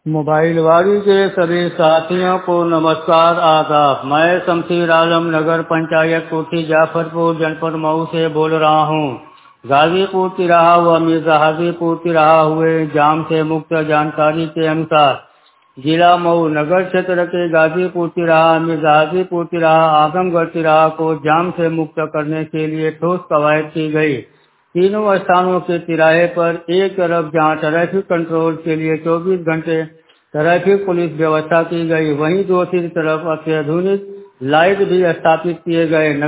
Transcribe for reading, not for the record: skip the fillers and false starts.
Mobile वाली के सभी साथियों को नमस्कार आदाब। मैं शमशीर आलम नगर पंचायत कोठी जाफरपुर जनपद मऊ से बोल रहा हूँ। गाजीपुर तिराहा व मिर्जा हाजीपुर तिराहा हुए जाम से मुक्त जानकारी के अनुसार जिला मऊ नगर क्षेत्र के गाजीपुर तिराहा, मिर्जा हाजीपुर तिराहा, आजमगढ़ तिराहा को जाम से मुक्त करने के लिए ठोस कवायद की गई। तीनों स्थानों के तिराहे पर एक तरफ जहां ट्रैफिक कंट्रोल के लिए 24 घंटे ट्रैफिक पुलिस व्यवस्था की गई, वहीं दूसरी तरफ अत्याधुनिक लाइट भी स्थापित किए गए।